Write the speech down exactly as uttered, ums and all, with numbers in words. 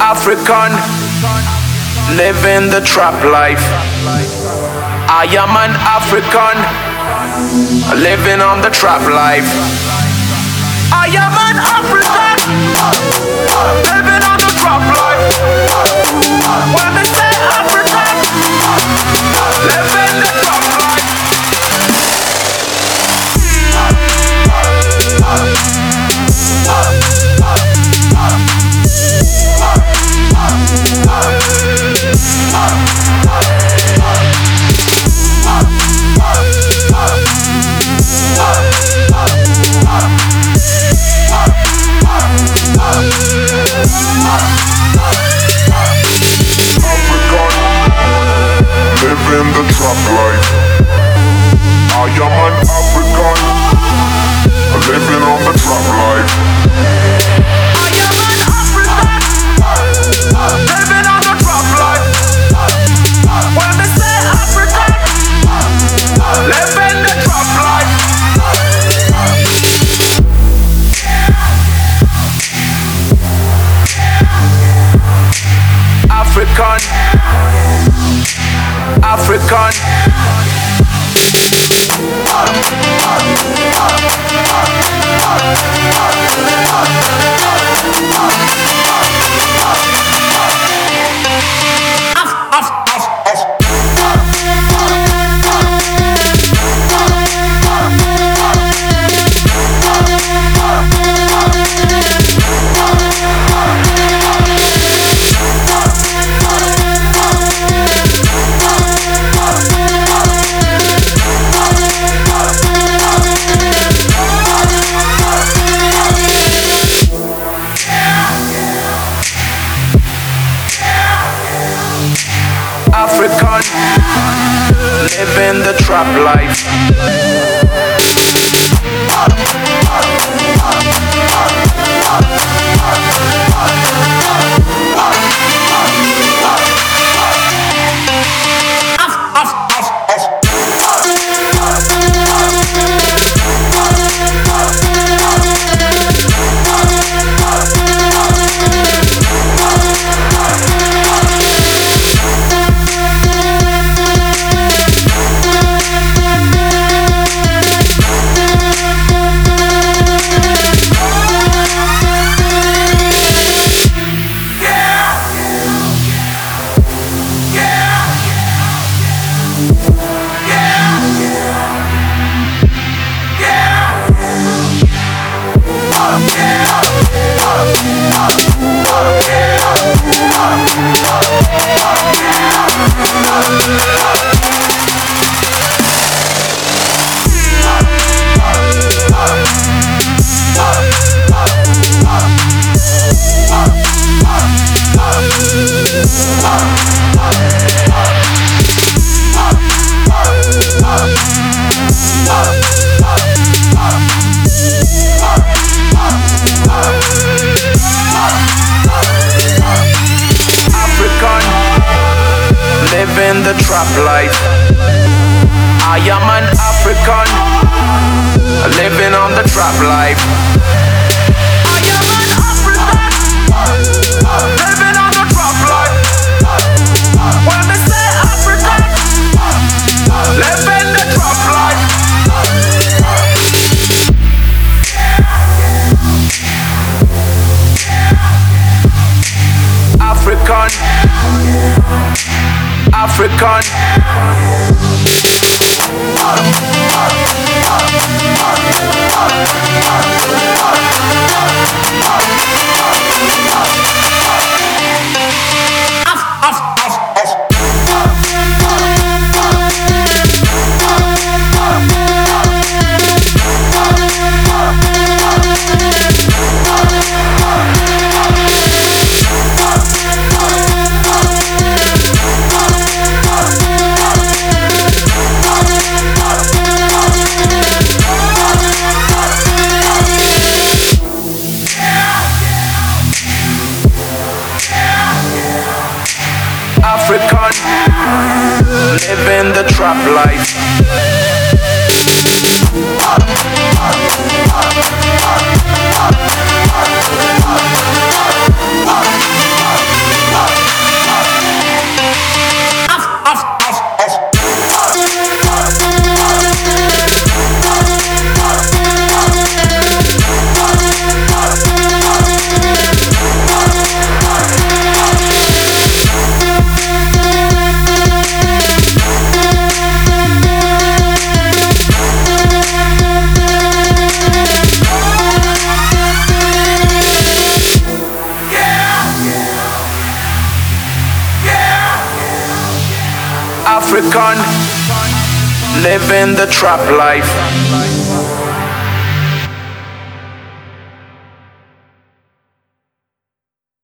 African, living the trap life. I am an African, living on the trap life. I am an African, living on the trap life. When they say African, living the trap life. Living the trap life. I am an African, living on the trap life. I am an African, living on the trap life. When they say African, living the trap life. African, African. African, living the trap life. Living the trap life. I am an African, living on the trap life. I am an African, living on the trap life. When they say African, living the trap life. African, African. African, living the trap life. African, living the trap life.